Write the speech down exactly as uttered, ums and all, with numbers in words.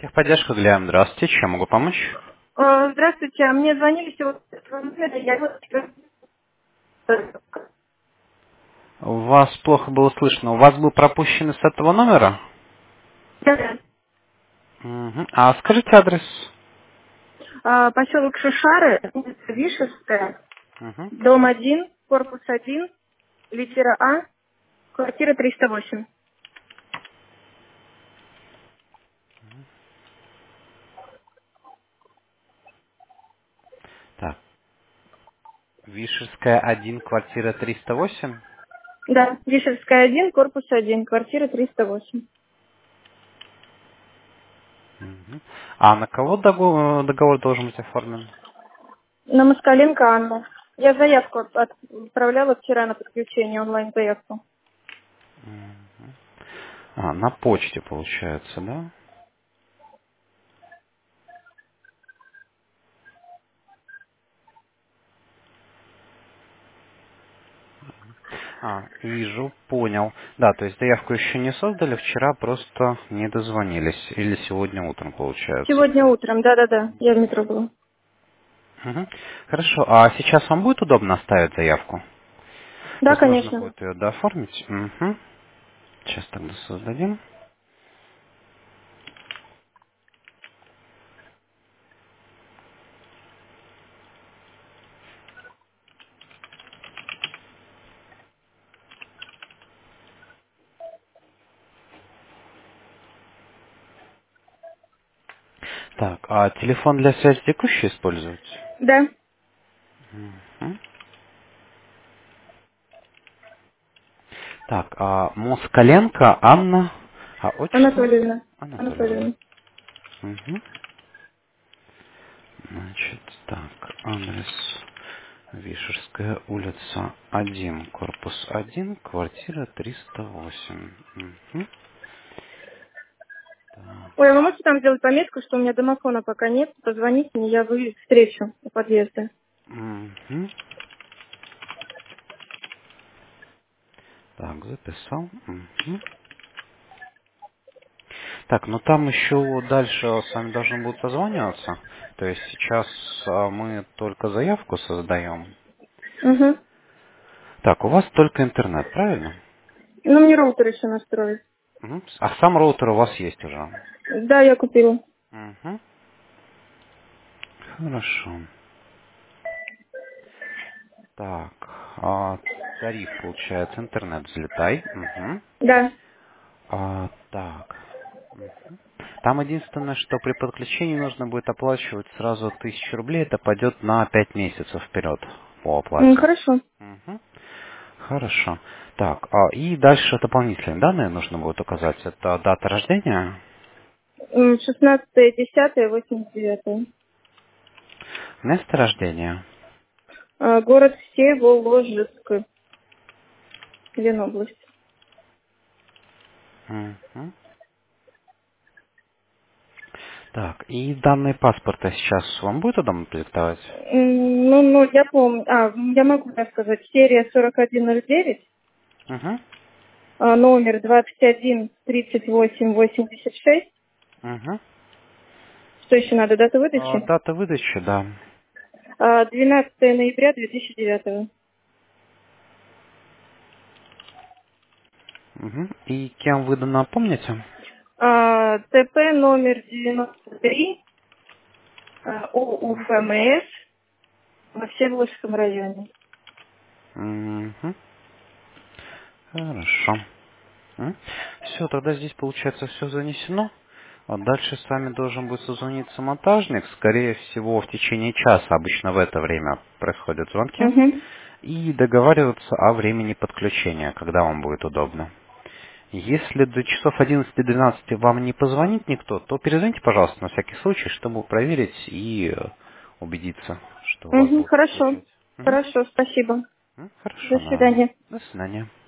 Техподдержка, Глеб, здравствуйте, чем могу помочь? Э, Здравствуйте, а мне звонили сегодня с этого номера, я вот... Вас плохо было слышно. У вас был пропущен с этого номера? Да. Мгм. А скажите адрес. А, Поселок Шишары, улица Вишевская, Мгм. дом один, корпус один, литера А, квартира триста восемь. Так, Вишерская один, квартира триста восемь. Да, Вишевская один, корпус один, квартира триста восемь. Мгм. А на кого дого- договор должен быть оформлен? На Москаленко Анна. Я заявку от- отправляла вчера на подключение, онлайн-заявку. А, на почте получается, да? А, вижу, понял. Да, то есть заявку еще не создали, вчера просто не дозвонились. Или сегодня утром получается. Сегодня утром, да-да-да, я в метро была. Мгм. Хорошо, а сейчас вам будет удобно оставить заявку? То Да, есть нужно конечно. будет ее дооформить. Мгм. Сейчас тогда создадим. Так, а телефон для связи текущий использовать? Да, Мгм. Так, а Москаленко Анна, а отчество? Анатольевна. Анатольевна. Анатольевна. Мгм. Значит, так, адрес Вишерская улица один, корпус один, квартира триста восемь. Мгм. Так. Ой, а вы можете там сделать пометку, что у меня домофона пока нет? Позвоните мне, я вы встречу у подъезда. Мгм. Так, записал. Мгм. Так, ну там еще дальше с вами должны будут созваниваться. То есть сейчас а, мы только заявку создаем. Угу. Так, у вас только интернет, правильно? Ну, мне роутер еще настроить. Мгм. А сам роутер у вас есть уже? Да, я купила. Мгм. Хорошо. Так, а, тариф получается интернет взлетай. Мгм. Да. А, так. Мгм. Там единственное, что при подключении нужно будет оплачивать сразу тысячу рублей. Это пойдет на пять месяцев вперед по М, оплате. Хорошо. Мгм. Хорошо. Так, а, и дальше дополнительные данные нужно будет указать. Это дата рождения, М, шестнадцатое десятое восемьдесят девятое. место рождения. А, Город Всеволожск, Ленобласть. Мгм. Так, и данные паспорта сейчас вам будет удобно продиктовать? М, Ну, ну, я помню. А, я могу так сказать. Серия сорок один ноль девять, Угу. а, номер двадцать один тридцать восемь восемьдесят шесть. Угу. Что еще надо? Дата А, выдачи? дата выдачи, да. А, двенадцатое ноября две тысячи девятого. Угу. И кем выдано, помните? А, ТП номер девяносто три, а, ОУФМС во Всеволожском районе. Угу. Хорошо. Все, тогда здесь получается все занесено. А дальше с вами должен будет созвониться монтажник. Скорее всего, в течение часа, обычно в это время происходят звонки. Угу. И договариваться о времени подключения, когда вам будет удобно. Если до часов одиннадцати-двенадцати вам не позвонит никто, то перезвоните, пожалуйста, на всякий случай, чтобы проверить и э, убедиться, что вас Угу. будут Хорошо. подключать. Мгм. Хорошо, спасибо. М, До Хорошо, да. свидания. До свидания.